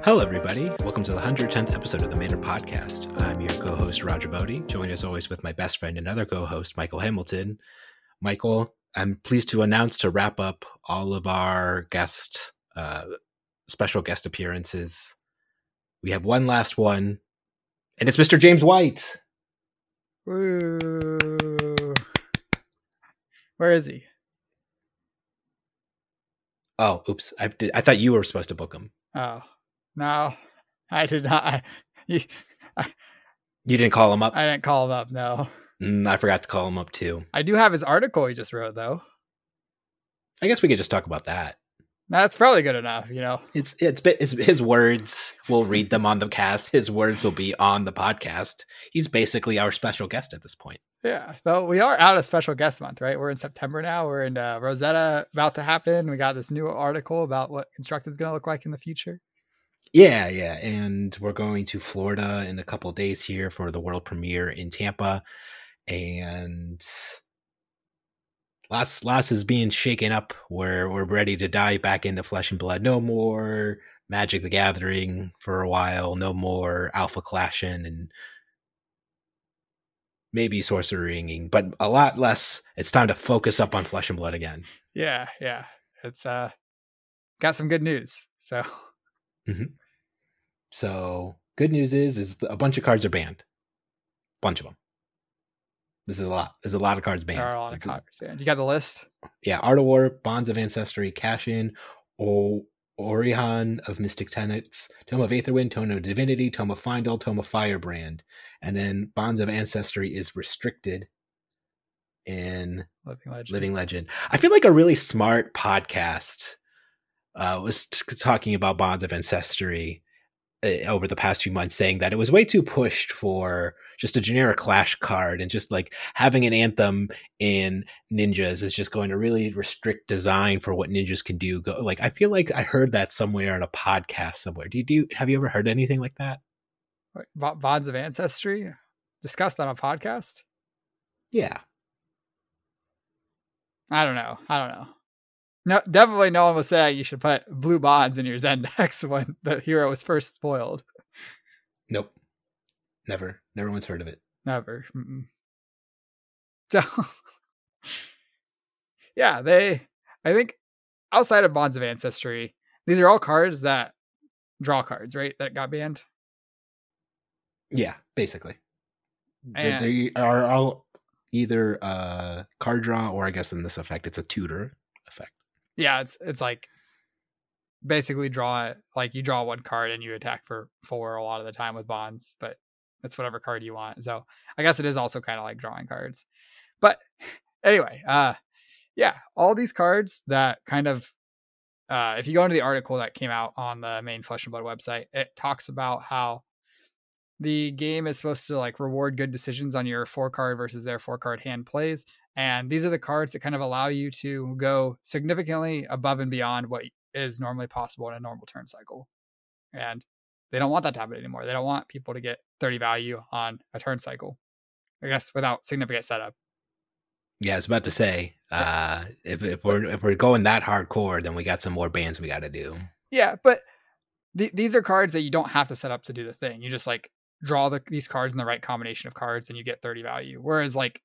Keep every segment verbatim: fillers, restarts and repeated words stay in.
Hello, everybody. Welcome to the one hundred tenth episode of the Maynard Podcast. I'm your co-host, Roger Bodie, joined as always with my best friend and other co-host, Michael Hamilton. Michael, I'm pleased to announce to wrap up all of our guest, uh, special guest appearances. We have one last one, and it's Mister James White. Woo. Where is he? Oh, oops. I, did, I thought you were supposed to book him. Oh, no, I did not. I, you, I, you didn't call him up? I didn't call him up, no. Mm, I forgot to call him up, too. I do have his article he just wrote, though. I guess we could just talk about that. That's probably good enough, you know. It's it's it's his words. We'll read them on the cast. His words will be on the podcast. He's basically our special guest at this point. Yeah, so we are out of special guest month, right? We're in September now. We're in uh, Rosetta about to happen. We got this new article about what Construct is going to look like in the future. Yeah, yeah, and we're going to Florida in a couple of days here for the world premiere in Tampa, and Lots, lots is being shaken up where we're ready to dive back into Flesh and Blood. No more Magic the Gathering for a while. No more Alpha Clashing and maybe Sorcerying, but a lot less. It's time to focus up on Flesh and Blood again. Yeah, yeah. It's uh, got some good news. So, mm-hmm. so good news is, is a bunch of cards are banned. Bunch of them. This is a lot. There's a lot of cards banned. There are a lot of it's cards banned. You got the list? Yeah. Art of War, Bonds of Ancestry, Cash-In, o- Orihan of Mystic Tenets, Tome of Aetherwind, Tome of Divinity, Tome of Findel, Tome of Firebrand. And then Bonds of Ancestry is restricted in Living Legend. Living Legend. I feel like a really smart podcast uh, was t- talking about Bonds of Ancestry uh, over the past few months, saying that it was way too pushed for just a generic Clash card, and just like having an Anthem in Ninjas is just going to really restrict design for what Ninjas can do. Go, like, I feel like I heard that somewhere on a podcast somewhere. Do you do? Have you ever heard anything like that? What, Bonds of Ancestry discussed on a podcast? Yeah. I don't know. I don't know. No, definitely no one was saying you should put blue bonds in your Zen decks when the hero was first spoiled. Nope. Never. Never once heard of it. Never. Mm-mm. So, yeah, they, I think outside of Bonds of Ancestry, these are all cards that draw cards, right? That got banned. Yeah, basically. And, they, they are all either uh, card draw, or I guess in this effect, it's a tutor effect. Yeah, it's it's like basically draw it, like you draw one card and you attack for four a lot of the time with bonds, but it's whatever card you want. So I guess it is also kind of like drawing cards. But anyway, uh, yeah, all these cards that kind of, uh, if you go into the article that came out on the main Flesh and Blood website, it talks about how the game is supposed to like reward good decisions on your four card versus their four card hand plays. And these are the cards that kind of allow you to go significantly above and beyond what is normally possible in a normal turn cycle. And they don't want that to happen anymore. They don't want people to get thirty value on a turn cycle, I guess, without significant setup. Yeah, I was about to say, uh, if, if we're if we're going that hardcore, then we got some more bans we got to do. Yeah, but th- these are cards that you don't have to set up to do the thing. You just like draw the, these cards in the right combination of cards and you get thirty value. Whereas like,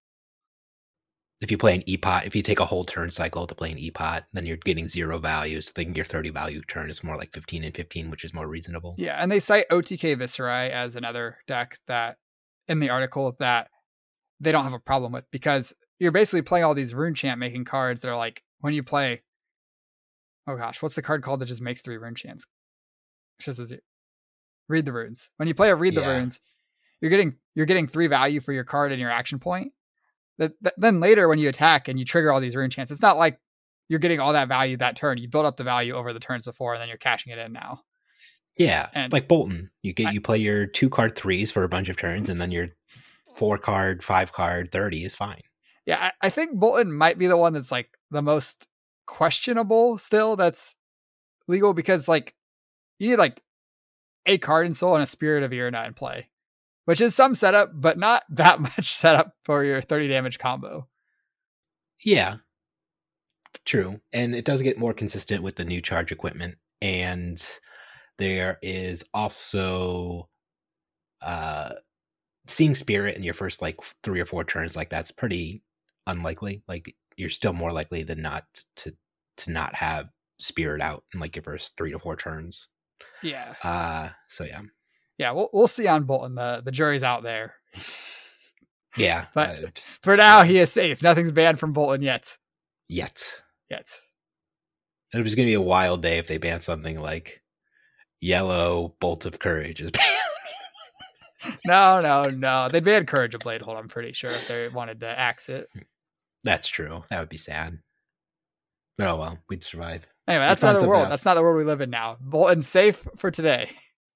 if you play an E P O T, if you take a whole turn cycle to play an E P O T, then you're getting zero values. So I think your thirty value turn is more like fifteen and fifteen, which is more reasonable. Yeah, and they cite O T K Viscerai as another deck that in the article that they don't have a problem with, because you're basically playing all these rune chant making cards that are like, when you play, oh gosh, what's the card called that just makes three rune chants? Just as you read the runes. When you play a read the Yeah. runes, you're getting you're getting three value for your card and your action point. That, that then later when you attack and you trigger all these rune chants, it's not like you're getting all that value that turn. You build up the value over the turns before, and then you're cashing it in now. Yeah, and like Bolton, you get I, you play your two card threes for a bunch of turns, and then your four card, five card, thirty is fine. Yeah, I, I think Bolton might be the one that's like the most questionable still. That's legal because like you need like a card and soul and a Spirit of Irina in play, which is some setup, but not that much setup for your thirty damage combo. Yeah, true. And it does get more consistent with the new charge equipment. And There is also uh, seeing Spirit in your first like three or four turns. Like that's pretty unlikely. Like you're still more likely than not to to not have Spirit out in like your first three to four turns. Yeah. Uh, so yeah. Yeah, we'll we'll see on Bolton. The the jury's out there. Yeah. But uh, for now, he is safe. Nothing's banned from Bolton yet. Yet. Yet. It was going to be a wild day if they banned something like Yellow Bolt of Courage is banned. No, no, no. They banned Courage of Blade Hold, I'm pretty sure, if they wanted to axe it. That's true. That would be sad. Oh, well, we'd survive. Anyway, that's another world. Else. That's not the world we live in now. Bolton's safe for today.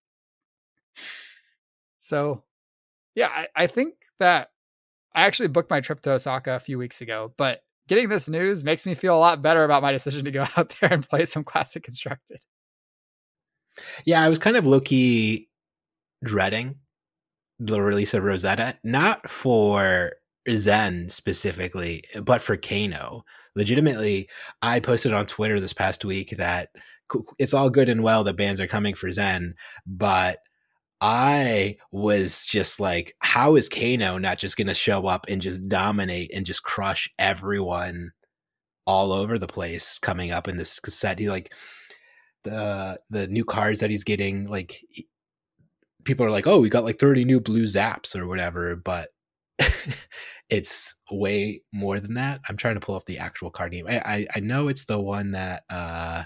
So, yeah, I, I think that I actually booked my trip to Osaka a few weeks ago, but getting this news makes me feel a lot better about my decision to go out there and play some Classic Constructed. Yeah, I was kind of low-key dreading the release of Rosetta, not for Zen specifically, but for Kano. Legitimately, I posted on Twitter this past week that it's all good and well that bans are coming for Zen, but I was just like, how is Kano not just going to show up and just dominate and just crush everyone all over the place coming up in this set? He like the the new cards that he's getting, like people are like, oh, we got like thirty new blue zaps or whatever, but it's way more than that. I'm trying to pull up the actual card name. I I, I know it's the one that uh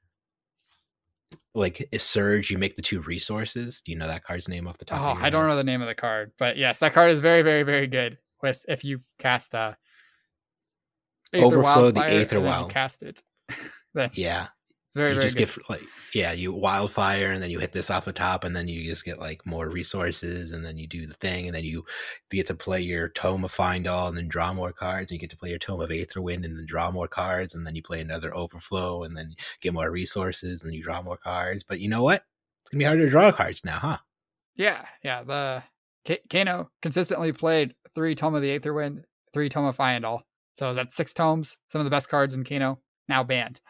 like is Surge, you make the two resources. Do you know that card's name off the top? Oh, of your I don't head? know the name of the card, but yes, that card is very, very, very good. With if you cast uh Aether Overflow the Wildfire, Aether and then Wild. you cast it. Then Yeah. it's very, you very just good. get like yeah, you wildfire and then you hit this off the top and then you just get like more resources and then you do the thing and then you get to play your Tome of Find All and then draw more cards and you get to play your Tome of Aetherwind and then draw more cards and then you play another Overflow and then get more resources and then you draw more cards. But you know what? It's gonna be harder to draw cards now, huh? Yeah, yeah. The K- Kano consistently played three Tome of the Aetherwind, three Tome of Find All. So that's six tomes. Some of the best cards in Kano now banned.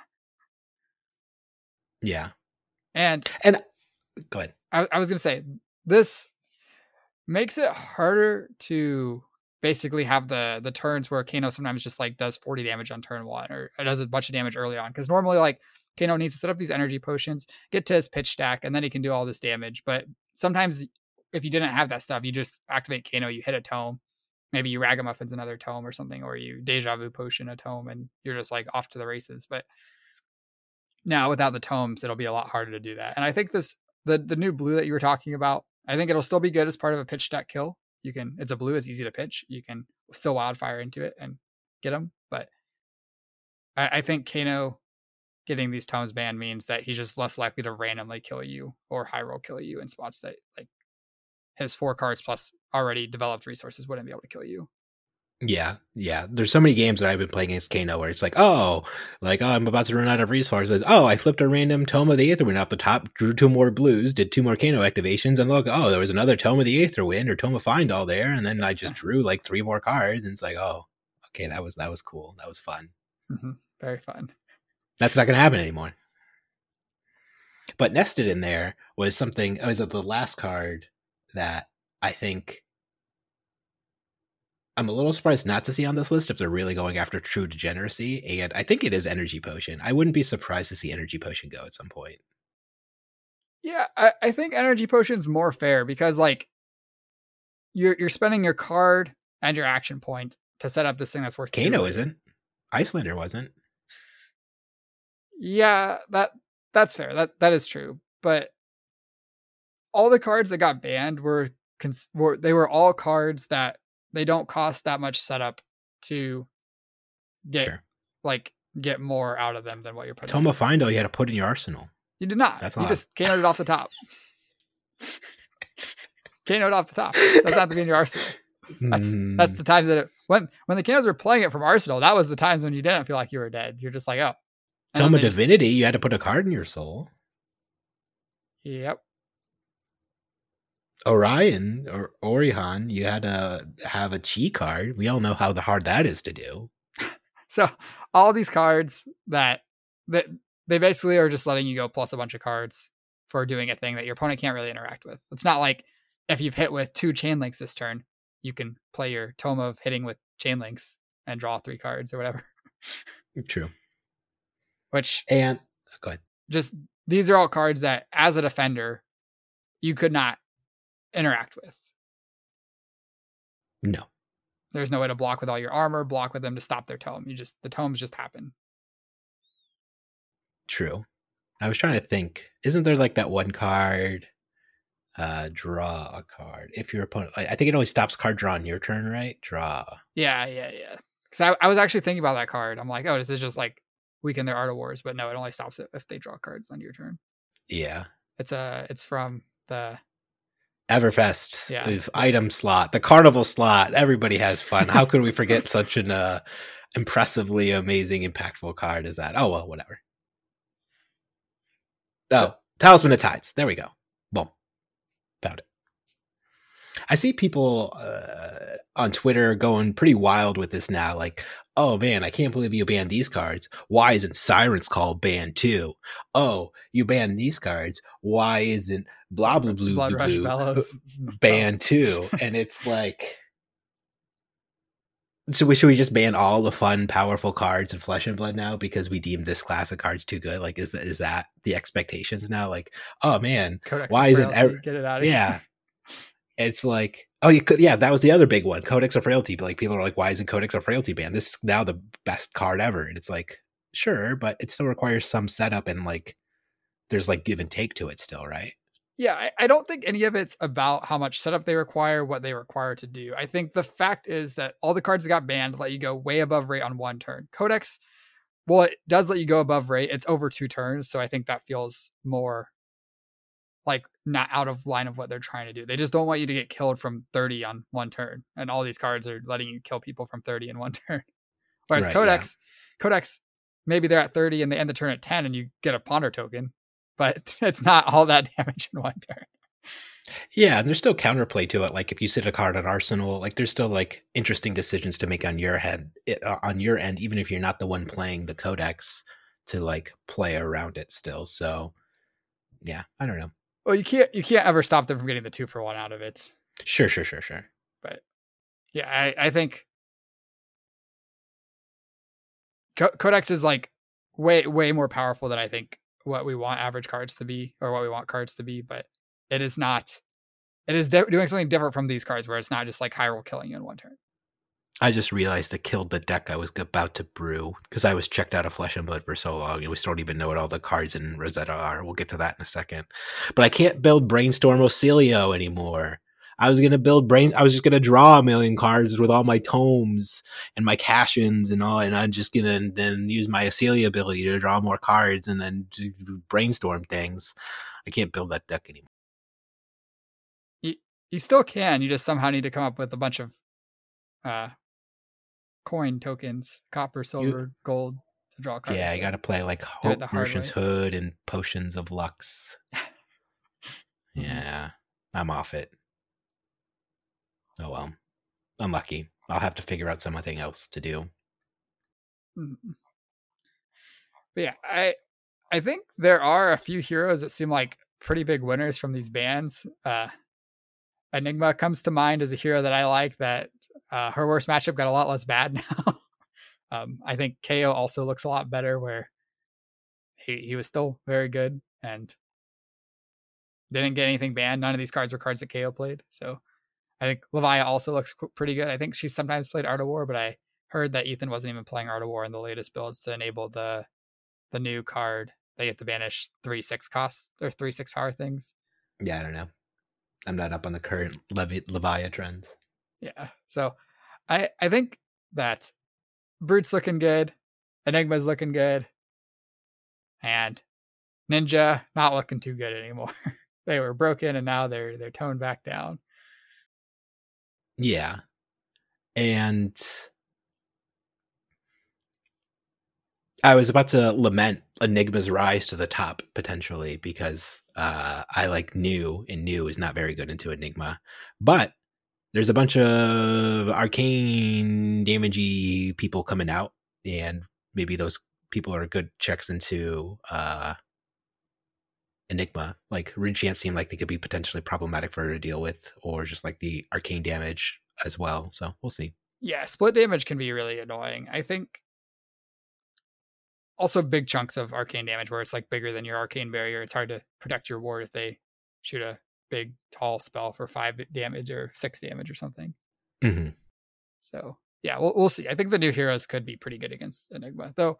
Yeah. And and go ahead. I, I was gonna say this makes it harder to basically have the the turns where Kano sometimes just like does forty damage on turn one or it does a bunch of damage early on. Because normally like Kano needs to set up these energy potions, get to his pitch stack, and then he can do all this damage. But sometimes if you didn't have that stuff, you just activate Kano, you hit a tome, maybe you Ragamuffins another tome or something, or you Deja Vu potion a tome, and you're just like off to the races. But now without the tomes, it'll be a lot harder to do that. And I think this the the new blue that you were talking about, I think it'll still be good as part of a pitch stack kill. You can it's a blue, it's easy to pitch. You can still wildfire into it and get them. But I, I think Kano getting these tomes banned means that he's just less likely to randomly kill you or high roll kill you in spots that like his four cards plus already developed resources wouldn't be able to kill you. Yeah, yeah. There's so many games that I've been playing against Kano where it's like, oh, like, oh, I'm about to run out of resources. Oh, I flipped a random Tome of the Aetherwind off the top, drew two more blues, did two more Kano activations, and look, oh, there was another Tome of the Aetherwind or Tome of Find All there, and then I just drew like three more cards, and it's like, oh, okay, that was that was cool. That was fun. Mm-hmm. Very fun. That's not going to happen anymore. But nested in there was something, it was the last card that I think I'm a little surprised not to see on this list if they're really going after true degeneracy, and I think it is Energy Potion. I wouldn't be surprised to see Energy Potion go at some point. Yeah, I, I think Energy Potion's more fair because like you're you're spending your card and your action point to set up this thing that's worth. Kano isn't. Icelander wasn't. Yeah, that that's fair. That that is true. But all the cards that got banned were were they were all cards that they don't cost that much setup to get sure. like get more out of them than what you're putting. Tome of Find All you had to put in your arsenal. You did not. That's you odd. just Kano'd it off the top. Kano'd off the top. That's not to be in your arsenal. That's mm. that's the times that it when when the Kanos were playing it from arsenal. That was the times when you didn't feel like you were dead. You're just like, oh. Tome of Divinity, just, you had to put a card in your soul. Yep. Orion or Orion, you had to have a chi card. We all know how hard that is to do. So all these cards that that they basically are just letting you go plus a bunch of cards for doing a thing that your opponent can't really interact with. It's not like if you've hit with two chain links this turn, you can play your Tome of hitting with chain links and draw three cards or whatever. True. Which and go ahead. Just these are all cards that as a defender you could not interact with. No. There's no way to block with all your armor, block with them to stop their tome. You just the tomes just happen. True. I was trying to think. Isn't there like that one card? Uh, draw a card. If your opponent, I think it only stops card draw on your turn, right? Draw. Yeah, yeah, yeah. Because I, I was actually thinking about that card. I'm like, oh, this is just like weaken their Art of Wars, but no, it only stops it if they draw cards on your turn. Yeah. It's a. It's from the Everfest. Yeah. The item slot, the carnival slot. Everybody has fun. How could we forget such an uh, impressively amazing, impactful card as that? Oh well, whatever. Oh, so, Talisman of Tides. There we go. Boom. Found it. I see people uh, on Twitter going pretty wild with this now. Like, oh man, I can't believe you banned these cards. Why isn't Siren's Call banned too? Oh, you banned these cards. Why isn't blah blah blue Blood blue, Rush blue Bellows banned too? And it's like, so we should we just ban all the fun, powerful cards in Flesh and Blood now because we deem this class of cards too good? Like, is that is that the expectations now? Like, oh man, Codex why isn't every get it out of yeah? here. It's like, oh, you could, yeah, that was the other big one, Codex of Frailty. Like, people are like, why isn't Codex of Frailty banned? This is now the best card ever. And it's like, sure, but it still requires some setup and like, there's like give and take to it still, right? Yeah, I, I don't think any of it's about how much setup they require, what they require to do. I think the fact is that all the cards that got banned let you go way above rate on one turn. Codex, well, it does let you go above rate. It's over two turns, so I think that feels more like not out of line of what they're trying to do. They just don't want you to get killed from thirty on one turn. And all these cards are letting you kill people from thirty in one turn. Whereas Right, Codex, Codex, maybe they're at thirty and they end the turn at ten and you get a ponder token, but it's not all that damage in one turn. Yeah, and there's still counterplay to it. Like if you sit a card on Arsenal, like there's still like interesting decisions to make on your head, it, uh, on your end, even if you're not the one playing the Codex, to like play around it still. So yeah, I don't know. Well, you can't you can't ever stop them from getting the two for one out of it. Sure, sure, sure, sure. But yeah, I, I think Co- Codex is like way way more powerful than I think what we want average cards to be or what we want cards to be. But it is not. It is de- doing something different from these cards where it's not just like Hyrule killing you in one turn. I just realized that killed the deck I was about to brew because I was checked out of Flesh and Blood for so long and we still don't even know what all the cards in Rosetta are. We'll get to that in a second. But I can't build Brainstorm Ocilio anymore. I was going to build Brain. I was just going to draw a million cards with all my tomes and my cash-ins and all, and I'm just going to then use my Ocilio ability to draw more cards and then just brainstorm things. I can't build that deck anymore. You, you still can. You just somehow need to come up with a bunch of uh, coin tokens, copper, silver, you, gold to draw cards. Yeah, you got to play like Hope Merchant's Hood and Potions of Lux. Yeah, I'm off it. Oh well, unlucky. I'll have to figure out something else to do. Mm-hmm. But yeah, I I think there are a few heroes that seem like pretty big winners from these bans. Uh, Enigma comes to mind as a hero that I like. That uh, her worst matchup got a lot less bad now. um, I think K O also looks a lot better, where he he was still very good and didn't get anything banned. None of these cards were cards that K O played, so. I think Levia also looks pretty good. I think she's sometimes played Art of War, but I heard that Ethan wasn't even playing Art of War in the latest builds to enable the the new card. They get to banish three six costs or three six power things. Yeah, I don't know. I'm not up on the current Levi- Levia trends. Yeah, so I I think that Brute's looking good, Enigma's looking good, and Ninja not looking too good anymore. They were broken and now they're they're toned back down. Yeah. And I was about to lament Enigma's rise to the top potentially because uh, I like new and new is not very good into Enigma. But there's a bunch of arcane damagey people coming out and maybe those people are good checks into uh, Enigma. Like Rune Chance seemed like they could be potentially problematic for her to deal with, or just like the arcane damage as well. So we'll see. Yeah, split damage can be really annoying. I think also big chunks of arcane damage where it's like bigger than your arcane barrier. It's hard to protect your ward if they shoot a big tall spell for five damage or six damage or something. Mm-hmm. So yeah, we'll we'll see. I think the new heroes could be pretty good against Enigma, though.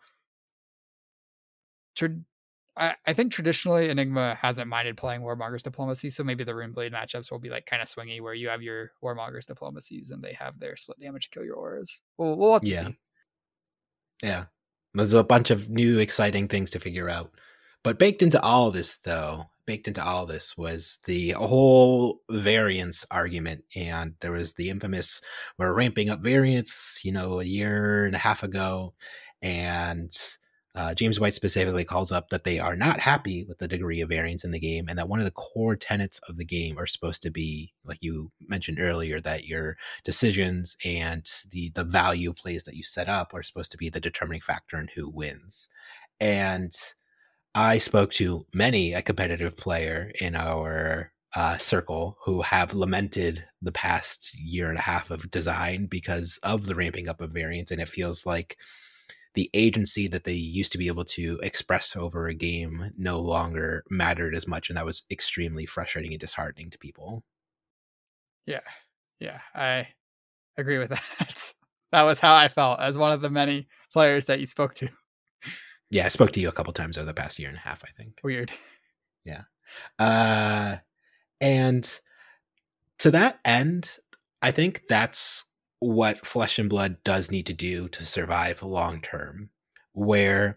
Tra- I, I think traditionally Enigma hasn't minded playing Warmonger's Diplomacy, so maybe the Runeblade matchups will be like kind of swingy, where you have your Warmonger's Diplomacies and they have their split damage to kill your auras. We'll we'll have to Yeah. see. Yeah, there's a bunch of new exciting things to figure out. But baked into all this, though, baked into all this was the whole variance argument. And there was the infamous, we're ramping up variance, you know, a year and a half ago. And uh, James White specifically calls up that they are not happy with the degree of variance in the game, and that one of the core tenets of the game are supposed to be, like you mentioned earlier, that your decisions and the, the value plays that you set up are supposed to be the determining factor in who wins. And I spoke to many a competitive player in our uh, circle who have lamented the past year and a half of design because of the ramping up of variance. And it feels like the agency that they used to be able to express over a game no longer mattered as much. And that was extremely frustrating and disheartening to people. Yeah. Yeah. I agree with that. That was how I felt as one of the many players that you spoke to. Yeah, I spoke to you a couple times over the past year and a half, I think. Weird. Yeah. Uh, and to that end, I think that's what Flesh and Blood does need to do to survive long term, where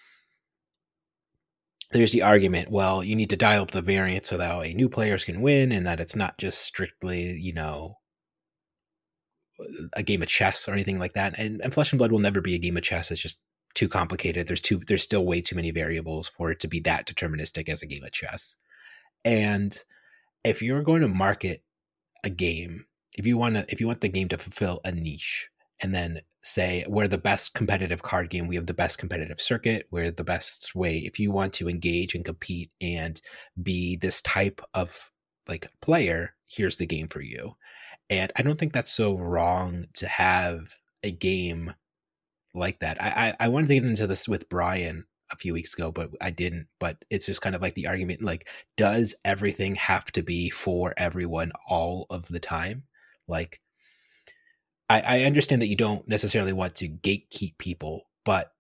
there's the argument, well, you need to dial up the variance so that way new players can win, and that it's not just strictly, you know, a game of chess or anything like that. And, and Flesh and Blood will never be a game of chess. It's just too complicated. There's too there's still way too many variables for it to be that deterministic as a game of chess. And if you're going to market a game, if you want to if you want the game to fulfill a niche, and then say we're the best competitive card game, we have the best competitive circuit, we're the best way, if you want to engage and compete and be this type of like player, here's the game for you. And I don't think that's so wrong to have a game like that. I, I I wanted to get into this with Brian a few weeks ago, but I didn't. But it's just kind of like the argument, like, does everything have to be for everyone all of the time? Like, I, I understand that you don't necessarily want to gatekeep people, but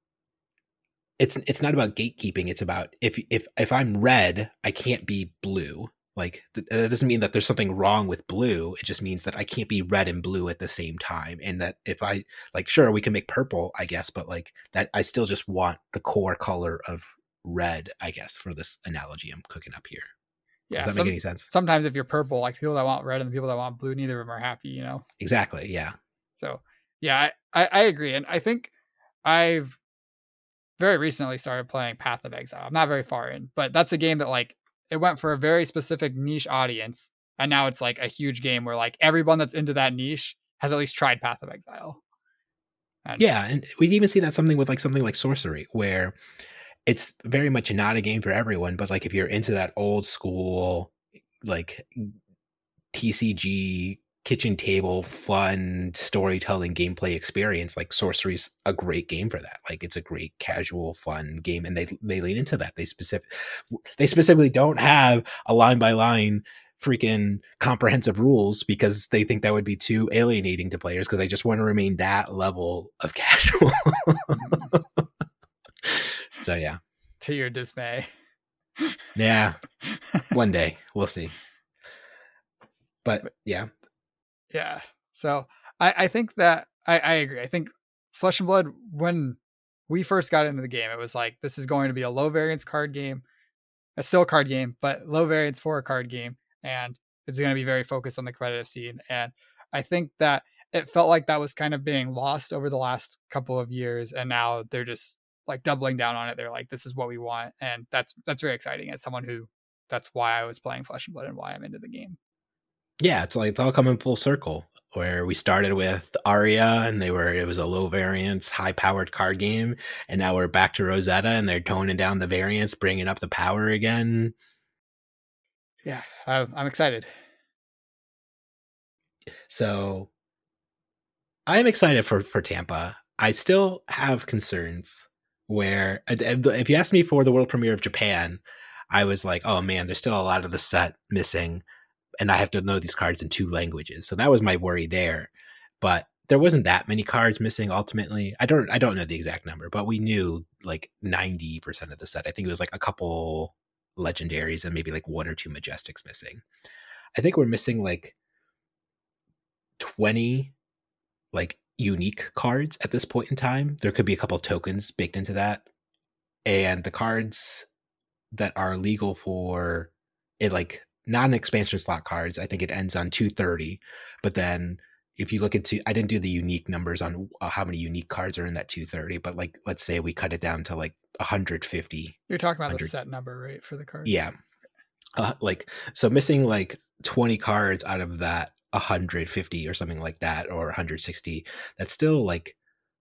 it's it's not about gatekeeping. It's about if if if I'm red, I can't be blue. Like, th- that doesn't mean that there's something wrong with blue. It just means that I can't be red and blue at the same time. And that if I, like, sure, we can make purple, I guess, but like that, I still just want the core color of red, I guess, for this analogy I'm cooking up here. Yeah, Does that some, make any sense? Sometimes if you're purple, like people that want red and the people that want blue, neither of them are happy, you know? Exactly, yeah. So, yeah, I, I, I agree. And I think I've very recently started playing Path of Exile. I'm not very far in, but that's a game that, like, it went for a very specific niche audience. And now it's like a huge game where like everyone that's into that niche has at least tried Path of Exile. And yeah. And we even see that something with like something like Sorcery, where it's very much not a game for everyone. But like if you're into that old school, like T C G kitchen table, fun storytelling gameplay experience, like Sorcery's a great game for that. Like it's a great casual, fun game, and they they lean into that. They specific they specifically don't have a line by line freaking comprehensive rules because they think that would be too alienating to players, because they just want to remain that level of casual. So yeah, to your dismay. Yeah, one day we'll see. But yeah. Yeah. So I, I think that I, I agree. I think Flesh and Blood, when we first got into the game, it was like, this is going to be a low variance card game. It's still a card game, but low variance for a card game. And it's going to be very focused on the competitive scene. And I think that it felt like that was kind of being lost over the last couple of years. And now they're just like doubling down on it. They're like, this is what we want. And that's, that's very exciting as someone who, that's why I was playing Flesh and Blood and why I'm into the game. Yeah, it's like it's all coming full circle. where we started with Aria and they were it was a low variance, high powered card game, and now we're back to Rosetta and they're toning down the variance, bringing up the power again. Yeah, I'm excited. So I'm excited for for Tampa. I still have concerns where if you asked me for the world premiere of Japan, I was like, oh man, there's still a lot of the set missing and I have to know these cards in two languages. So that was my worry there. But there wasn't that many cards missing ultimately. I don't I don't know the exact number, but we knew like ninety percent of the set. I think it was like a couple legendaries and maybe like one or two majestics missing. I think we're missing like twenty like unique cards at this point in time. There could be a couple tokens baked into that. And the cards that are legal for it, like non-expansion slot cards, I think it ends on two thirty. But then if you look into, I didn't do the unique numbers on uh, how many unique cards are in that two thirty, but like, let's say we cut it down to like one hundred fifty. You're talking about the set number, right? For the cards? Yeah. Uh, like, so missing like twenty cards out of that one hundred fifty or something like that, or one hundred sixty, that's still like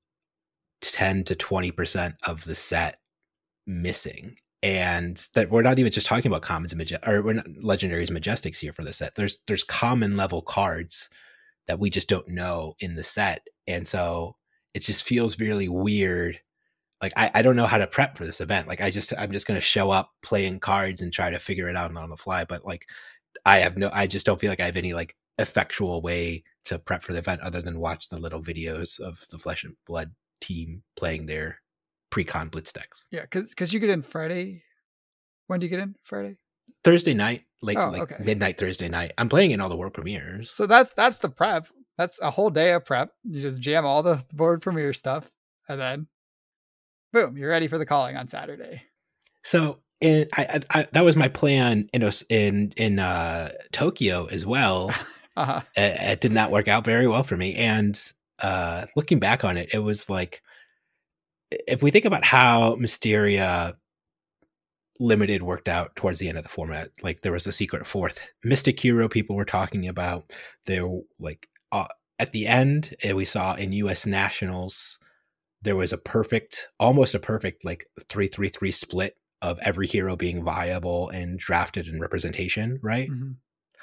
ten to twenty percent of the set missing. And that we're not even just talking about commons and maje- or we're not legendaries, majestics here for the set. There's there's common level cards that we just don't know in the set, and so it just feels really weird. Like I, I don't know how to prep for this event. Like I just I'm just gonna show up playing cards and try to figure it out on the fly. But like I have no I just don't feel like I have any like effectual way to prep for the event other than watch the little videos of the Flesh and Blood team playing their pre-con blitz decks. Yeah, because because you get in Friday. When do you get in Friday? Thursday night, like oh, like okay. midnight Thursday night. I'm playing in all the world premieres. So that's that's the prep. That's a whole day of prep. You just jam all the world premiere stuff, and then boom, you're ready for the calling on Saturday. So and I, I, I that was my plan in in in uh, Tokyo as well. uh-huh. it, it did not work out very well for me, and uh, looking back on it, it was like, if we think about how Mysteria Limited worked out towards the end of the format, like there was a secret fourth Mystic Hero people were talking about. There, like uh, at the end, we saw in U S Nationals, there was a perfect, almost a perfect, like three three three split of every hero being viable and drafted in representation, right? Mm-hmm.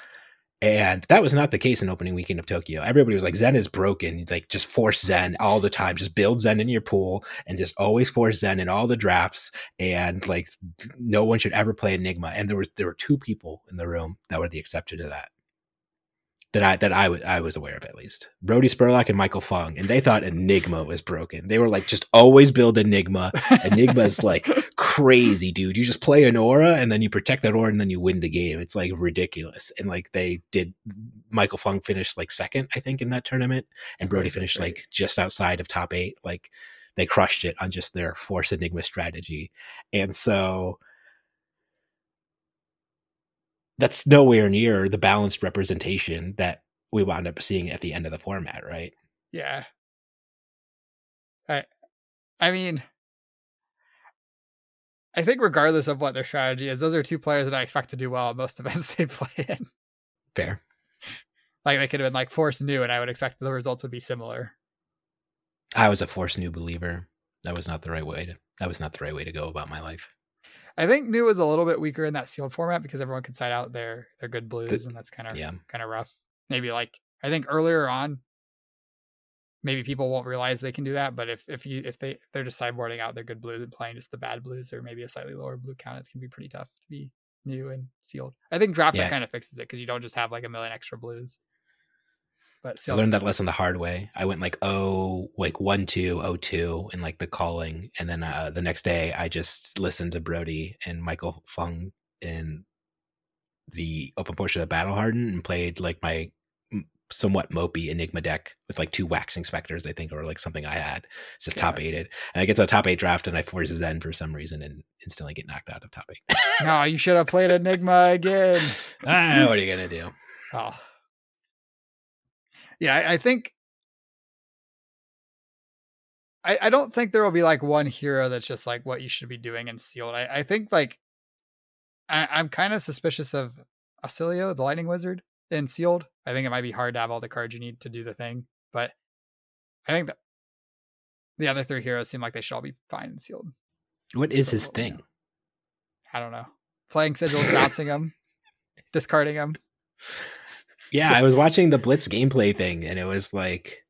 And that was not the case in opening weekend of Tokyo. Everybody was like, Zen is broken. Like, just force Zen all the time. Just build Zen in your pool and just always force Zen in all the drafts. And like, no one should ever play Enigma. And there was there were two people in the room that were the exception to that. That I that I was I was aware of, at least. Brody Spurlock and Michael Fung, and they thought Enigma was broken. They were like, just always build Enigma. Enigma's like crazy, dude. You just play an aura and then you protect that aura and then you win the game. It's like ridiculous. And like they did, Michael Fung finished like second, I think, in that tournament, and Brody finished like just outside of top eight. Like they crushed it on just their force Enigma strategy, and so. That's nowhere near the balanced representation that we wound up seeing at the end of the format, right? Yeah. I I mean, I think regardless of what their strategy is, those are two players that I expect to do well at most events they play in. Fair. Like they could have been like Force New, and I would expect the results would be similar. I was a Force New believer. That was not the right way to that was not the right way to go about my life. I think New is a little bit weaker in that sealed format because everyone can side out their their good blues, the, and that's kind of yeah. kind of rough. Maybe like I think earlier on, maybe people won't realize they can do that. But if if you if they if they're just sideboarding out their good blues and playing just the bad blues, or maybe a slightly lower blue count, it's gonna be pretty tough to be New and sealed. I think draft yeah. that kind of fixes it because you don't just have like a million extra blues. But I learned that lesson the hard way. I went like oh, like one two oh two in like the calling, and then uh, the next day I just listened to Brody and Michael Fung in the open portion of Battle Hardened and played like my somewhat mopey Enigma deck with like two Waxing Specters, I think, or like something I had. It's just yeah. top eighted, and I get to a top eight draft and I force Zen for some reason and instantly get knocked out of top eight. No, you should have played Enigma again. Ah, what are you gonna do? Oh. Yeah, I, I think I, I don't think there will be like one hero that's just like what you should be doing in sealed. I, I think like I, I'm kind of suspicious of Ausilio, the Lightning Wizard. in sealed. I think it might be hard to have all the cards you need to do the thing, but I think that the other three heroes seem like they should all be fine in sealed. What is his thing? Know. I don't know. Playing sigils, bouncing them, discarding them. Yeah, so, I was watching the Blitz gameplay thing, and it was like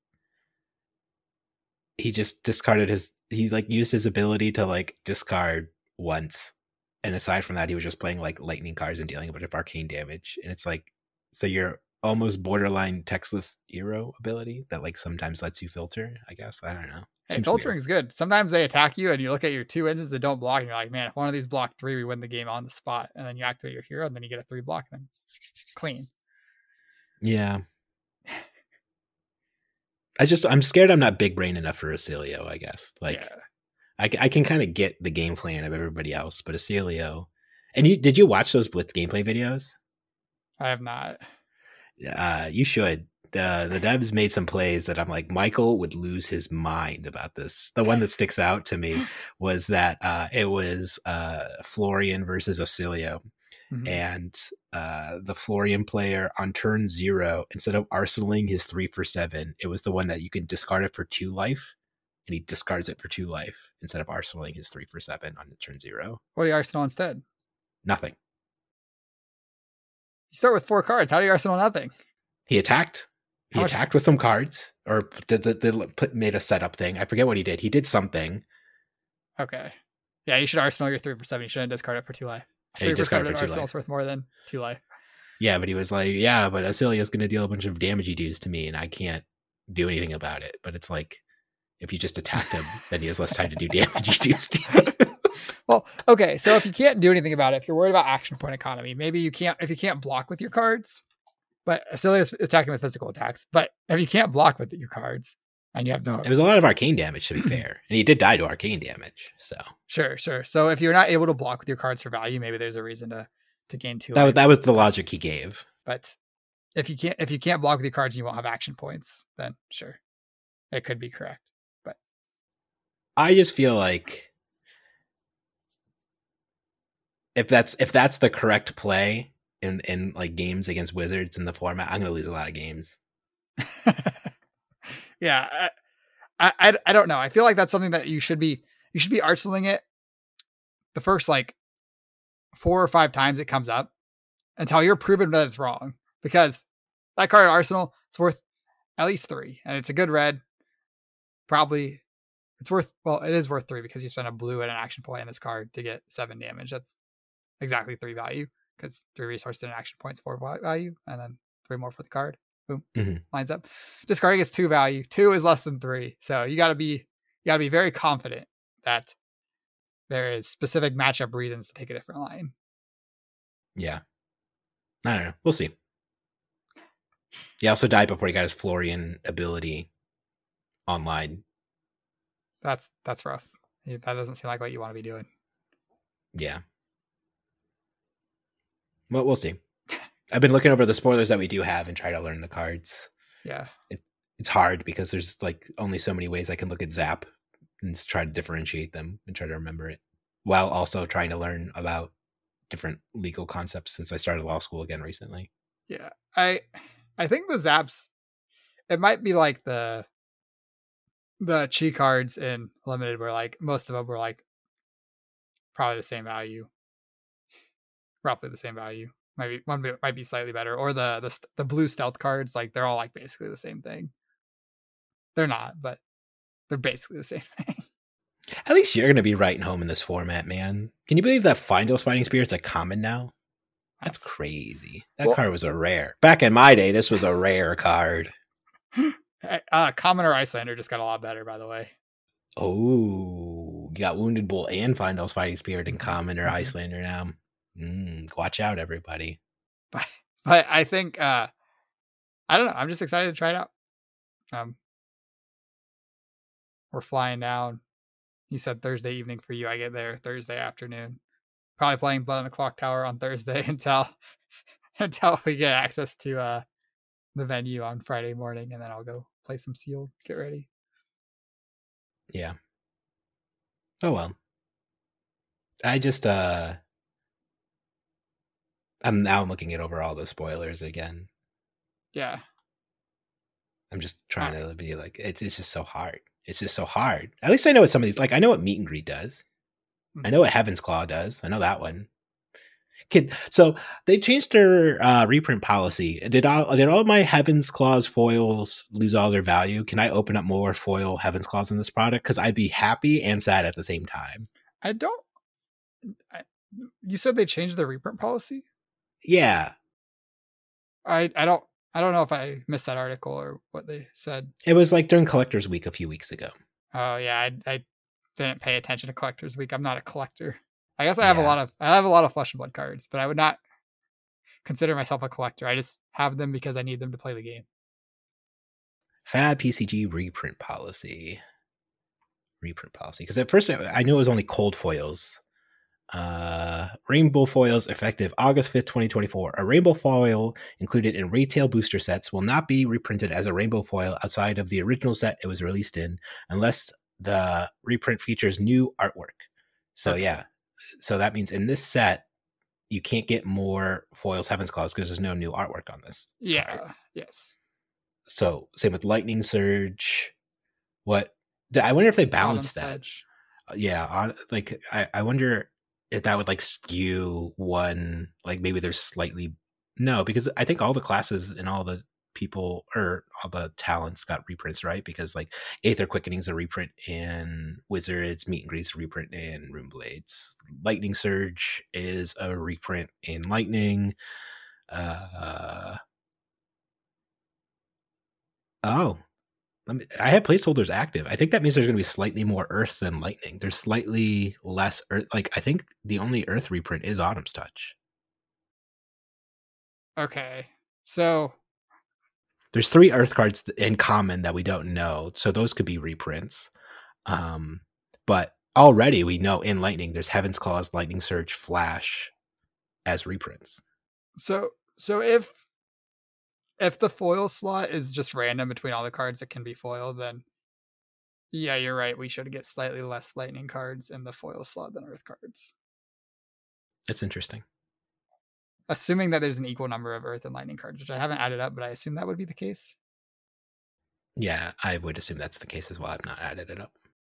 he just discarded his. He like used his ability to like discard once, and aside from that, he was just playing like lightning cards and dealing a bunch of arcane damage. And it's like, so you're almost borderline textless hero ability that like sometimes lets you filter. I guess I don't know. Hey, filtering is good. Sometimes they attack you, and you look at your two engines that don't block, and you're like, man, if one of these block three, we win the game on the spot. And then you activate your hero, and then you get a three block, and then clean. Yeah. I just, I'm scared I'm not big brain enough for Acilio, I guess. Like, yeah. I, I can kind of get the game plan of everybody else, but Acilio. And you, did you watch those Blitz gameplay videos? I have not. Uh, you should. The the devs made some plays that I'm like, Michael would lose his mind about this. The one that sticks out to me was that uh, it was uh, Florian versus Acilio. Mm-hmm. And uh, the Florian player on turn zero, instead of arsenaling his three for seven, it was the one that you can discard it for two life. And he discards it for two life instead of arsenaling his three for seven on turn zero. What do you arsenal instead? Nothing. You start with four cards. How do you arsenal nothing? He attacked. He How attacked much? with some cards, or did, did, did put made a setup thing. I forget what he did. He did something. Okay. Yeah, you should arsenal your three for seven. You shouldn't discard it for two life. Yeah, three for seven arsenal's worth more than two life. Yeah, but he was like, yeah, but Acilio's going to deal a bunch of damage he does to me, and I can't do anything about it. But it's like, if you just attacked him, then he has less time to do damage he does to you. Well, okay, so if you can't do anything about it, if you're worried about action point economy, maybe you can't, if you can't block with your cards, but Acilio's attacking with physical attacks, but if you can't block with your cards, and you have no... It was a lot of arcane damage, to be fair. And he did die to arcane damage, so... Sure, sure. So if you're not able to block with your cards for value, maybe there's a reason to, to gain two. That was, that was the logic he gave. But if you can't if you can't block with your cards and you won't have action points, then sure. It could be correct. But I just feel like if that's if that's the correct play in, in like games against Wizards in the format, I'm gonna lose a lot of games. Yeah, I, I I don't know. I feel like that's something that you should be you should be arsenaling it the first like four or five times it comes up until you're proven that it's wrong. Because that card at Arsenal is worth at least three, and it's a good red. Probably it's worth well, it is worth three because you spend a blue and an action point in this card to get seven damage. That's exactly three value because three resource and an action points four value, and then three more for the card. Boom, mm-hmm. Lines up. Discarding gets two value. Two is less than three, so you got to be you got to be very confident that there is specific matchup reasons to take a different line. Yeah, I don't know. We'll see. He also died before he got his Florian ability online. That's that's rough. That doesn't seem like what you want to be doing. Yeah. Well, we'll see. I've been looking over the spoilers that we do have and try to learn the cards. Yeah. It, it's hard because there's like only so many ways I can look at Zap and try to differentiate them and try to remember it while also trying to learn about different legal concepts since I started law school again recently. Yeah. I I think the Zaps, it might be like the the cheat cards in Limited where like most of them were like probably the same value. Roughly the same value. Maybe one might be slightly better, or the, the the blue stealth cards, like they're all like basically the same thing. They're not, but they're basically the same thing. At least you're gonna be writing home in this format, man. Can you believe that Findos Fighting Spirit's a common now? That's crazy. That well, card was a rare. Back in my day, this was a rare card. Uh, Common or Icelander just got a lot better, by the way. Oh, you got Wounded Bull and Findos Fighting Spirit in Common or Icelander now. Mm, watch out, everybody. But, but I think, uh, I don't know. I'm just excited to try it out. Um, we're flying down. You said Thursday evening for you. I get there Thursday afternoon. Probably playing Blood on the Clock Tower on Thursday until until we get access to uh, the venue on Friday morning, and then I'll go play some Sealed. Get ready. Yeah. Oh well. I just uh I'm now looking at over all the spoilers again. Yeah. I'm just trying uh, to be like, it's it's just so hard. It's just so hard. At least I know what some of these, like, I know what Meet and Greet does. Mm-hmm. I know what Heaven's Claw does. I know that one. Kid, so they changed their uh, reprint policy. Did all did all my Heaven's Claws foils lose all their value? Can I open up more foil Heaven's Claws in this product? Because I'd be happy and sad at the same time. I don't. I, you said they changed their reprint policy? Yeah. I I don't I don't know if I missed that article or what they said. It was like during Collector's Week a few weeks ago. Oh yeah, I I didn't pay attention to Collector's Week. I'm not a collector. I guess I have yeah. a lot of I have a lot of Flesh and Blood cards, but I would not consider myself a collector. I just have them because I need them to play the game. Fab P C G reprint policy. Reprint policy. Because at first I knew it was only cold foils. Uh, rainbow foils effective August fifth, twenty twenty-four. A rainbow foil included in retail booster sets will not be reprinted as a rainbow foil outside of the original set it was released in unless the reprint features new artwork. So okay. yeah. So that means in this set, you can't get more foils Heaven's Claws because there's no new artwork on this. Yeah. Card. Yes. So same with Lightning Surge. What? I wonder if they balanced that. Edge. Yeah. On, like, I, I wonder if that would like skew one, like maybe there's slightly, no, because I think all the classes and all the people or all the talents got reprints, right? Because like Aether Quickening's a reprint in Wizards, Meet and Greet's a reprint in Runeblades, Lightning Surge is a reprint in Lightning. Uh, oh, let me, I have placeholders active. I think that means there's going to be slightly more Earth than Lightning. There's slightly less Earth. Like I think the only Earth reprint is Autumn's Touch. Okay, so there's three Earth cards in common that we don't know, so those could be reprints. Um, but already we know in Lightning there's Heaven's Claws, Lightning Surge, Flash as reprints. So, so if if the foil slot is just random between all the cards that can be foiled, then yeah, you're right. We should get slightly less Lightning cards in the foil slot than Earth cards. That's interesting. Assuming that there's an equal number of Earth and Lightning cards, which I haven't added up, but I assume that would be the case. Yeah, I would assume that's the case as well. I've not added it up.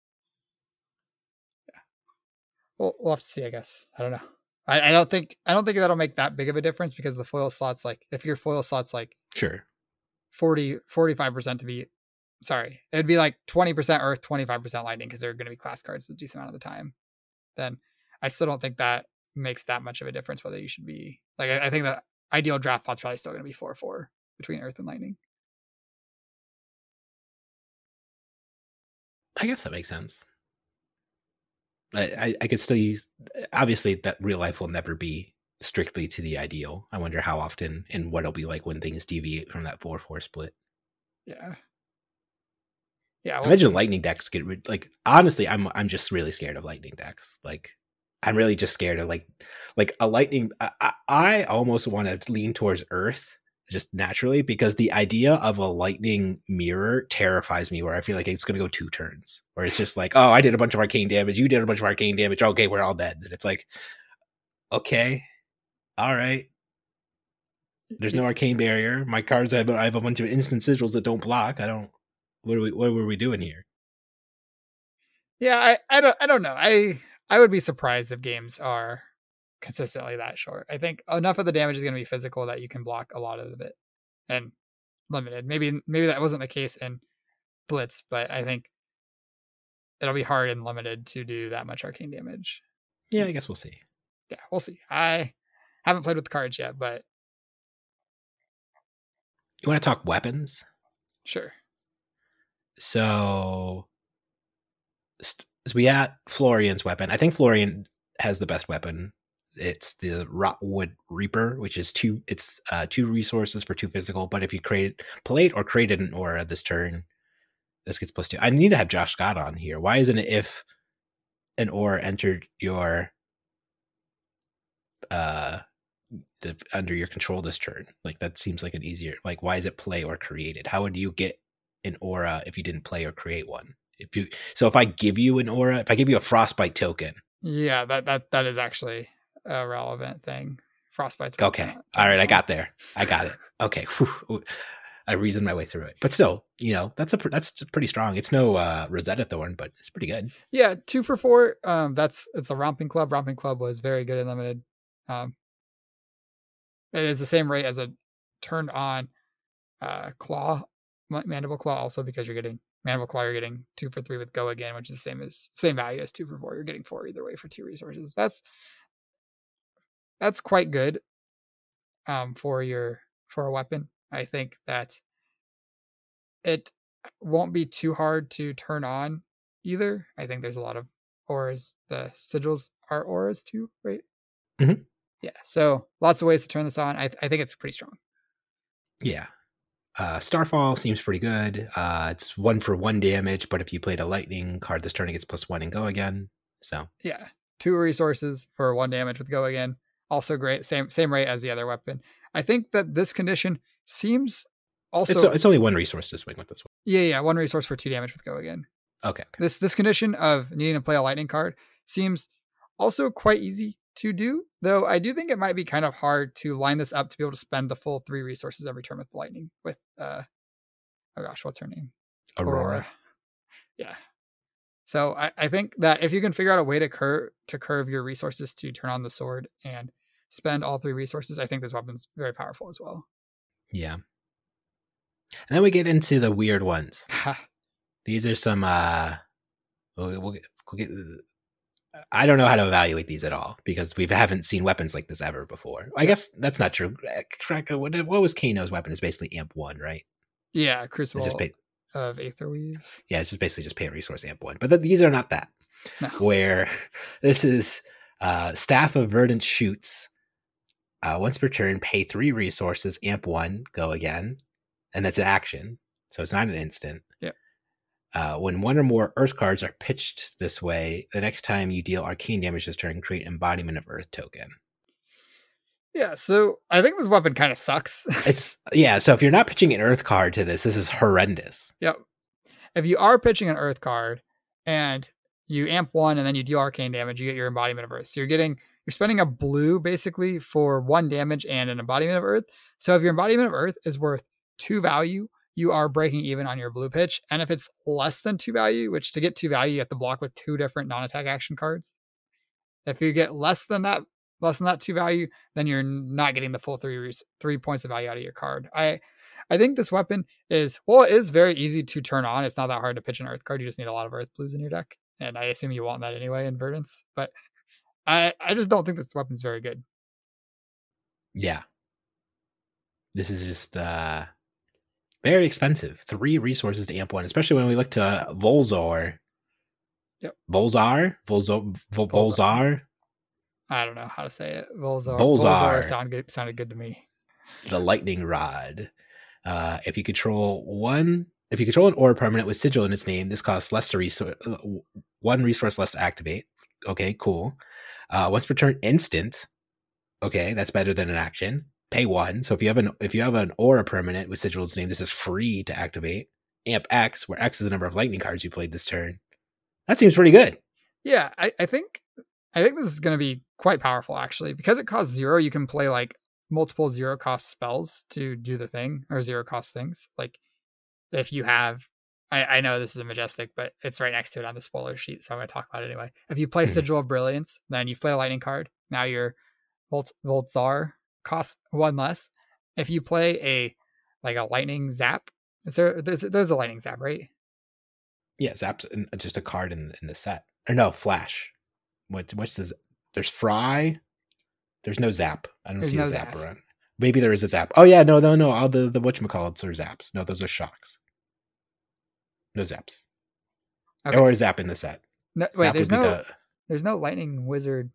Yeah. Well, we'll have to see, I guess. I don't know. I, I don't think I don't think that'll make that big of a difference because the foil slot's like, if your foil slot's like sure forty, forty-five percent to be, sorry, it'd be like twenty percent Earth, twenty-five percent Lightning because they're going to be class cards a decent amount of the time. Then I still don't think that makes that much of a difference whether you should be like I, I think the ideal draft pot's probably still going to be four four between Earth and Lightning. I guess that makes sense. I, I, I could still use obviously that real life will never be strictly to the ideal. I wonder how often and what it'll be like when things deviate from that four four split. Yeah. Yeah. We'll imagine see. Lightning decks get rid like honestly I'm I'm just really scared of Lightning decks. Like I'm really just scared of like, like a lightning. I, I, I almost want to lean towards Earth just naturally because the idea of a lightning mirror terrifies me where I feel like it's going to go two turns where it's just like, oh, I did a bunch of arcane damage. You did a bunch of arcane damage. Okay. We're all dead. And it's like, okay. All right. There's no arcane barrier. My cards, I have, I have a bunch of instant sigils that don't block. I don't, what are we, what were we doing here? Yeah. I, I don't, I don't know. I, I would be surprised if games are consistently that short. I think enough of the damage is going to be physical that you can block a lot of it and limited. Maybe maybe that wasn't the case in Blitz, but I think it'll be hard and limited to do that much arcane damage. Yeah, I guess we'll see. Yeah, we'll see. I haven't played with the cards yet, but you want to talk weapons? Sure. So, st- so we got Florian's weapon. I think Florian has the best weapon. It's the Rotwood Reaper, which is two. It's uh, two resources for two physical. But if you create play it or created an aura this turn, this gets plus two. I need to have Josh Scott on here. Why isn't it if an aura entered your uh the, under your control this turn? Like that seems like an easier. Like why is it play or created? How would you get an aura if you didn't play or create one? If you so if I give you an aura, if I give you a frostbite token, yeah, that that that is actually a relevant thing Frostbite's okay. Turn, turn All right, this I on. got there. I got it. Okay. Whew. I reasoned my way through it, but still, you know, that's a that's pretty strong. It's no uh, Rosetta Thorn, but it's pretty good. Yeah, two for four. Um, that's it's a Romping Club. Romping Club was very good in limited. Um, it is the same rate as a turned on uh, Claw, Mandible Claw, also because you're getting Mandible Claw. You're getting two for three with Go Again, which is the same as same value as two for four. You're getting four either way for two resources. That's that's quite good. Um, for your for a weapon. I think that it won't be too hard to turn on either. I think there's a lot of auras. The sigils are auras too, right? Mm-hmm. Yeah. So lots of ways to turn this on. I, th- I think it's pretty strong. Yeah. Uh, Starfall seems pretty good. Uh, it's one for one damage, but if you played a lightning card this turn, it gets plus one and Go Again. So yeah, two resources for one damage with Go Again. Also great. Same same rate as the other weapon. I think that this condition seems also it's, it's only one resource to swing with this one. Yeah, yeah, one resource for two damage with Go Again. Okay, okay. This this condition of needing to play a lightning card seems also quite easy to do, though I do think it might be kind of hard to line this up to be able to spend the full three resources every turn with lightning. With uh, oh gosh, what's her name? Aurora. Aurora. Yeah. So I, I think that if you can figure out a way to curve to curve your resources to turn on the sword and spend all three resources, I think this weapon's very powerful as well. Yeah. And then we get into the weird ones. These are some, uh, we'll, we'll, get, we'll get, I don't know how to evaluate these at all because we haven't seen weapons like this ever before. I guess that's not true. What, what was Kano's weapon? It's basically amp one, right? Yeah, Crucible it's just pay, of Aetherweave. Yeah, it's just basically just pay a resource amp one. But th- these are not that. No. Where this is uh, Staff of Verdant Shoots. Uh, once per turn, pay three resources, amp one, Go Again. And that's an action. So it's not an instant. Yeah. Uh, when one or more Earth cards are pitched this way, the next time you deal arcane damage this turn, create Embodiment of Earth token. Yeah, so I think this weapon kind of sucks. It's yeah, so if you're not pitching an Earth card to this, this is horrendous. Yep. If you are pitching an Earth card and you amp one and then you deal arcane damage, you get your Embodiment of Earth. So you're getting you're spending a blue basically for one damage and an Embodiment of Earth. So if your Embodiment of Earth is worth two value, you are breaking even on your blue pitch. And if it's less than two value, which to get two value, you have to block with two different non-attack action cards. If you get less than that, less than that two value, then you're not getting the full three three points of value out of your card. I I think this weapon is, well, it is very easy to turn on. It's not that hard to pitch an Earth card. You just need a lot of Earth blues in your deck. And I assume you want that anyway in Verdance. But I, I just don't think this weapon's very good. Yeah. This is just uh, very expensive. Three resources to amp one, especially when we look to Volzar. Yep. Volzar? Volzo, Vol, Volzar? I don't know how to say it. Volzar. Volzar. Volzar sound good, sounded good to me. The Lightning Rod. Uh, if you control one, if you control an aura permanent with sigil in its name, this costs less to resource, one resource less to activate. Okay, cool. Uh, once per turn, instant. Okay, that's better than an action. Pay one. So if you have an if you have an aura permanent with sigil in its name, this is free to activate. Amp X, where X is the number of lightning cards you played this turn. That seems pretty good. Yeah, I, I think I think this is going to be quite powerful actually because it costs zero. You can play like multiple zero cost spells to do the thing or zero cost things. Like if you have, I, I know this is a Majestic, but it's right next to it on the spoiler sheet, so I'm going to talk about it anyway. If you play hmm. Sigil of Brilliance, then you play a lightning card. Now your Volt Voltzar costs one less. If you play a like a lightning zap, is there there's, there's a lightning zap, right? Yeah, zap's just a card in in the set. Or no, flash. What what's this? There's Fry. There's no zap. I don't there's see no a zap, zap around. Maybe there is a zap. Oh yeah, no, no, no. All the the whatchamacallits are zaps. No, those are shocks. No zaps. Okay. Or a zap in the set. No, wait, zap there's no the, there's no lightning wizard.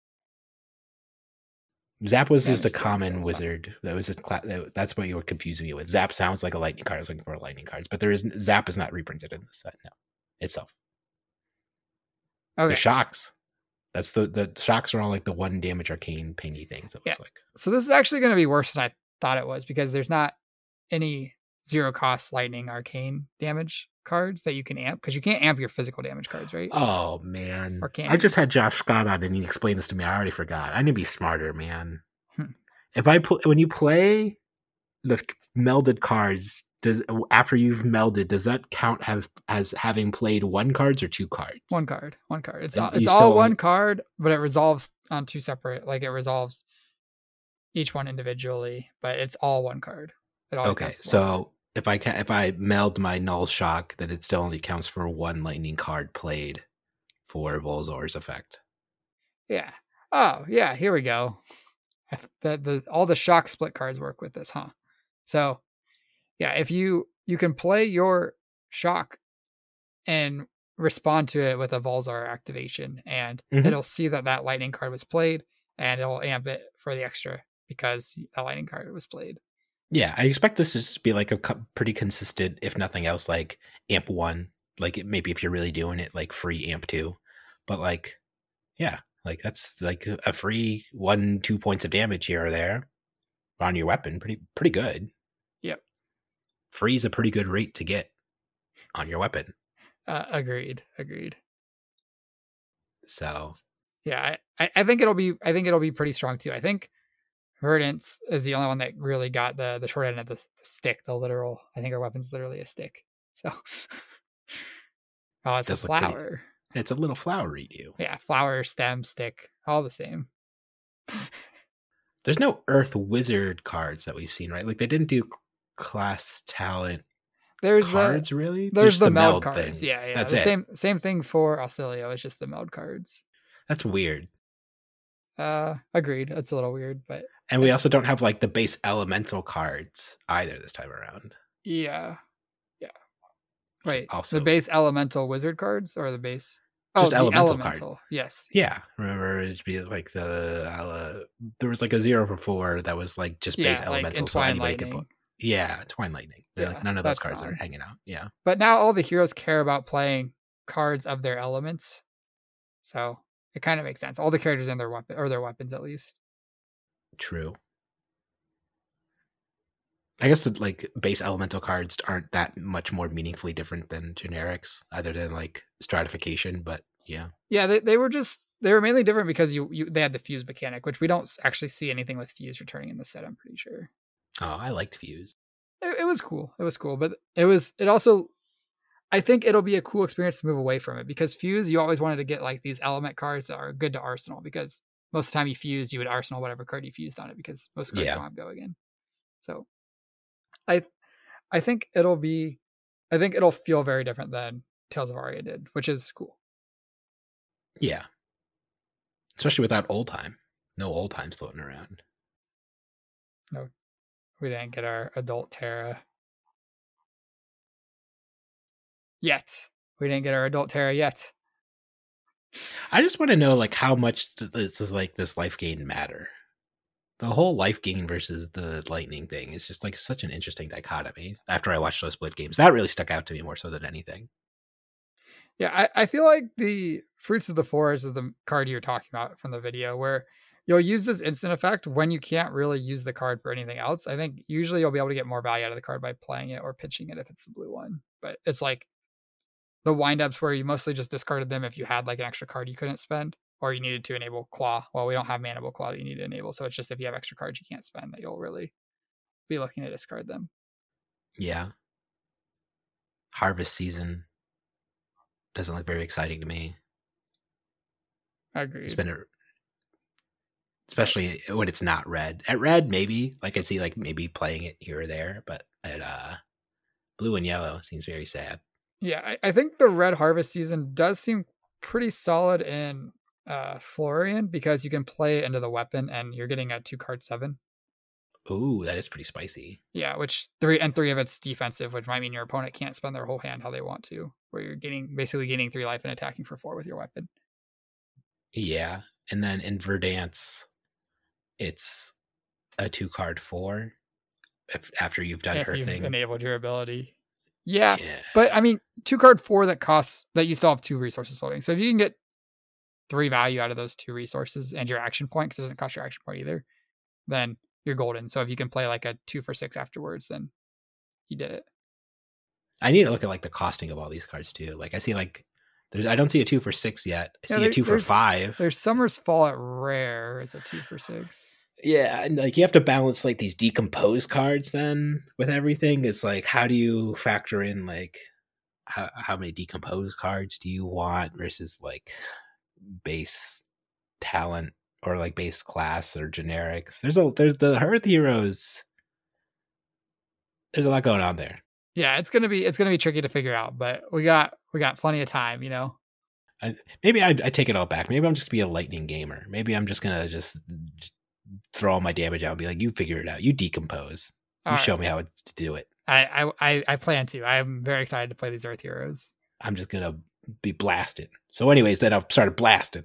Zap was just a common wizard. That was a class. That's what you were confusing me with. Zap sounds like a lightning card. I was looking for lightning cards, but there is zap is not reprinted in the set. No, itself. Okay. The shocks. That's the the shocks are all like the one damage arcane pingy things. It looks yeah. like. So this is actually going to be worse than I thought it was because there's not any zero cost lightning arcane damage cards that you can amp because you can't amp your physical damage cards, right? Oh man, or can I just had Josh Scott on and he explained this to me. I already forgot. I need to be smarter, man. Hmm. If I put when you play the melded cards, does after you've melded, does that count have as having played one cards or two cards? One card, one card. It's And all, it's you all still one only- card, but it resolves on two separate. Like it resolves each one individually, but it's all one card. It always Okay, counts as one card. so if I ca- if I meld my Null Shock, then it still only counts for one lightning card played for Volzor's effect. Yeah. Oh, yeah. Here we go. The, the all the shock split cards work with this, huh? So, yeah, if you you can play your shock and respond to it with a Volzar activation, and Mhm. it'll see that that lightning card was played, and it'll amp it for the extra because that lightning card was played. Yeah, I expect this to just be like a co- pretty consistent, if nothing else, like amp one. Like it, maybe if you're really doing it, like free amp two. But like, yeah, like that's like a free one, two points of damage here or there on your weapon. Pretty, pretty good. Yep. Free is a pretty good rate to get on your weapon. Uh, agreed. Agreed. So Yeah, I, I think it'll be I think it'll be pretty strong too. I think Verdance is the only one that really got the the short end of the, the stick, the literal. I think our weapon's literally a stick. So, oh, it's Does a look pretty- flower. it's a little flowery too. Yeah, flower, stem, stick, all the same. There's no Earth Wizard cards that we've seen, right? Like they didn't do class talent There's cards, the really. there's Just the, meld, cards. things. Yeah, yeah. That's the it. same same thing for Auxilio. It's just the meld cards. That's weird. Uh, agreed. That's a little weird, but And we also don't have like the base elemental cards either this time around. yeah, yeah. Wait, Also- the base elemental wizard cards or the base? Just the elemental card. elemental. Yes. Yeah, remember it'd be like the uh, there was like a zero for four that was like just base Yeah, like elemental, so Entwine anybody could Lightning. put. Yeah, Twine Lightning. They're Yeah, like none of those that's cards are gone. hanging out. Yeah, But now all the heroes care about playing cards of their elements, so it kind of makes sense. All the characters in their weapon or their weapons, at least. true. I guess the like base elemental cards aren't that much more meaningfully different than generics, other than like stratification. But yeah, Yeah, they, they were just they were mainly different because you, you they had the fuse mechanic, which we don't s- actually see anything with fuse returning in the set. I'm pretty sure. oh, I liked Fuse. It, it was cool. It was cool, but it was it also. I think it'll be a cool experience to move away from it because fuse, you always wanted to get like these element cards that are good to arsenal because most of the time you fused, you would arsenal whatever card you fused on it because most cards Yeah. don't have go again. So, I, I think it'll be, I think it'll feel very different than Tales of Aria did, which is cool. Yeah, especially without old time. No old times floating around. We didn't get our adult Terra yet. We didn't get our adult Terra yet. I just want to know like how much th- this is like this life gain matter. The whole life gain versus the lightning thing is just like such an interesting dichotomy. After I watched those split games, that really stuck out to me more so than anything. Yeah, I, I feel like the Fruits of the Forest is the card you're talking about from the video where you'll use this instant effect when you can't really use the card for anything else. I think usually you'll be able to get more value out of the card by playing it or pitching it if it's the blue one. But it's like the windups where you mostly just discarded them if you had like an extra card you couldn't spend or you needed to enable Claw. Well, we don't have Manable Claw that you need to enable. So it's just if you have extra cards you can't spend that you'll really be looking to discard them. Yeah. Harvest season doesn't look very exciting to me. Agreed. It's been a, especially when it's not red. At red, maybe like I'd see like maybe playing it here or there, but at uh, blue and yellow seems very sad. Yeah, I, I think the red harvest season does seem pretty solid in uh Florian because you can play it into the weapon and you're getting a two card seven. Ooh, that is pretty spicy. Yeah, which three and three of it's defensive, which might mean your opponent can't spend their whole hand how they want to, where you're getting basically gaining three life and attacking for four with your weapon. Yeah, and then in Verdance, it's a two card four if, after you've done if her you've thing. enabled your ability. Yeah, Yeah, but I mean, two card four that costs that you still have two resources floating. So if you can get three value out of those two resources and your action point, because it doesn't cost your action point either, then you're golden. So if you can play like a two for six afterwards, then you did it. I need to look at like the costing of all these cards too. Like I see like there's I don't see a two for six yet. I Yeah, see there- a two for there's- five. There's Summer's Fall at rare as a two for six. Yeah, and like you have to balance like these decomposed cards then with everything. It's like, how do you factor in like how how many decomposed cards do you want versus like base talent or like base class or generics? There's a there's the Earth Heroes. There's a lot going on there. Yeah, it's gonna be it's gonna be tricky to figure out, but we got we got plenty of time, you know. I, maybe I, I take it all back. Maybe I'm just gonna be a lightning gamer. Maybe I'm just gonna just, just throw all my damage out and be like, you figure it out. You decompose. You all show right. me how to do it. I, I I plan to. I'm very excited to play these Earth Heroes. I'm just gonna be blasted. So, anyways, then I'll start blasting.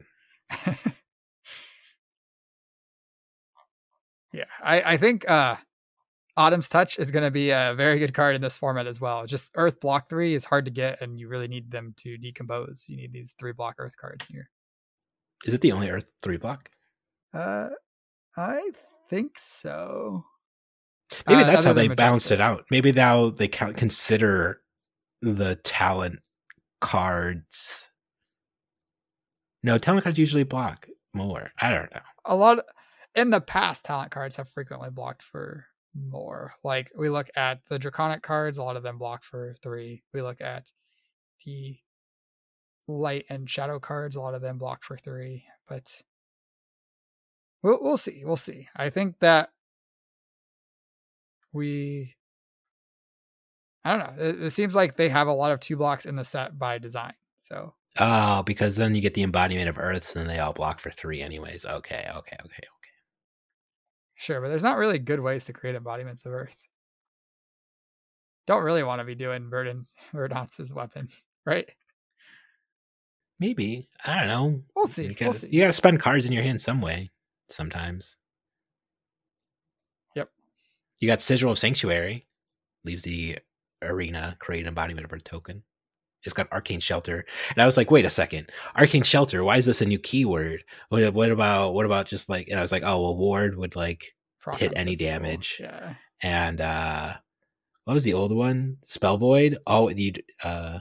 Yeah, I I think uh, Autumn's Touch is going to be a very good card in this format as well. Just Earth block three is hard to get, and you really need them to decompose. You need these three block Earth cards here. Is it the only Earth three block? Uh, I think so. Maybe uh, that's how they balanced it out. Maybe now they count, consider the talent cards. No, talent cards usually block more. I don't know. A lot of, in the past, talent cards have frequently blocked for more. Like we look at the Draconic cards, a lot of them block for three. We look at the Light and Shadow cards, a lot of them block for three. But we'll we'll see. We'll see. I think that we I don't know. It, it seems like they have a lot of two blocks in the set by design. So oh, because then you get the embodiment of Earths and they all block for three anyways. Okay, okay, okay, okay. Sure, but there's not really good ways to create embodiments of Earth. Don't really want to be doing Verdance Verdonce's weapon, right? Maybe. I don't know. We'll see. You gotta, we'll see. You gotta spend cards in your hand some way. Sometimes. Yep. You got Sigil of Sanctuary. Leaves the arena, create an embodiment of Earth token. It's got Arcane Shelter. And I was like, wait a second. Arcane Shelter, why is this a new keyword? What, what about what about just like, and I was like, oh, a ward would like Frost hit any physical. damage. Yeah. And uh what was the old one? Spell Void? Oh, you uh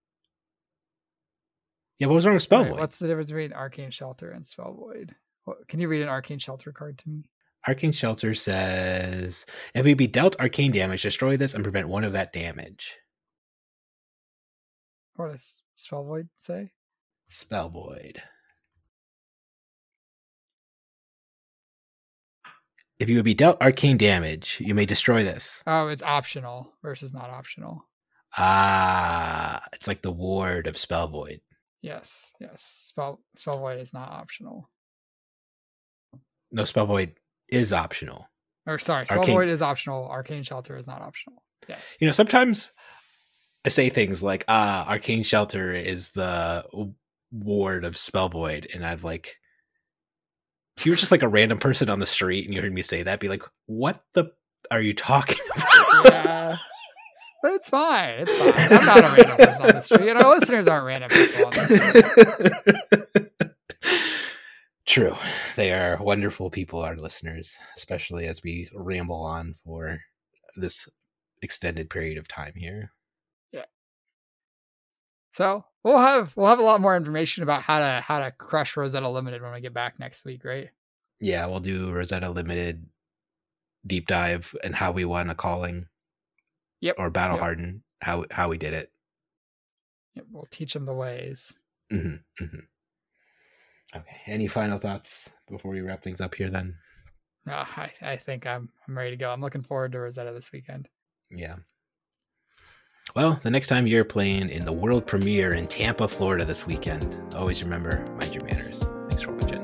yeah, what was wrong with Spell Void? What's the difference between Arcane Shelter and Spell Void? What, can you read an Arcane Shelter card to me? Arcane Shelter says, if we be dealt arcane damage, destroy this and prevent one of that damage. What does Spell Void say? Spell Void. If you would be dealt arcane damage, you may destroy this. Oh, it's optional versus not optional. Ah, it's like the ward of Spell Void. Yes, yes. Spell Spell Void is not optional. No, Spell Void is optional. Or sorry, Spell Arcane... Void is optional. Arcane Shelter is not optional. Yes. You know, sometimes I say things like, ah, Arcane Shelter is the ward of Spell Void. And I'd like, if you were just like a random person on the street and you heard me say that, be like, what the are you talking about? Yeah. But it's fine. It's fine. I'm not a random person on the street. And our listeners aren't random people on the street. True. They are wonderful people, our listeners, especially as we ramble on for this extended period of time here. Yeah. So we'll have we'll have a lot more information about how to how to crush Rosetta Limited when we get back next week, right? Yeah, we'll do Rosetta Limited deep dive and how we won a calling. Yep. Or Battle yep. Harden, how how we did it. Yep, we'll teach them the ways. Mm-hmm, mm-hmm. Okay. Any final thoughts before we wrap things up here then? No, I, I think I'm I'm ready to go. I'm looking forward to Rosetta this weekend. Yeah. Well, the next time you're playing in the world premiere in Tampa, Florida this weekend, always remember, mind your manners. Thanks for watching.